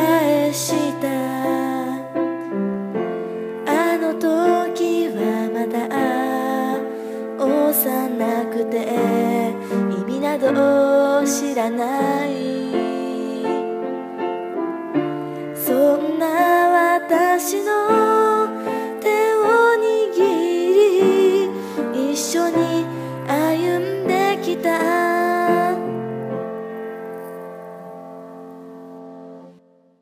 返したあの時はまだ幼くて意味など知らない、そんな私の手を握り一緒に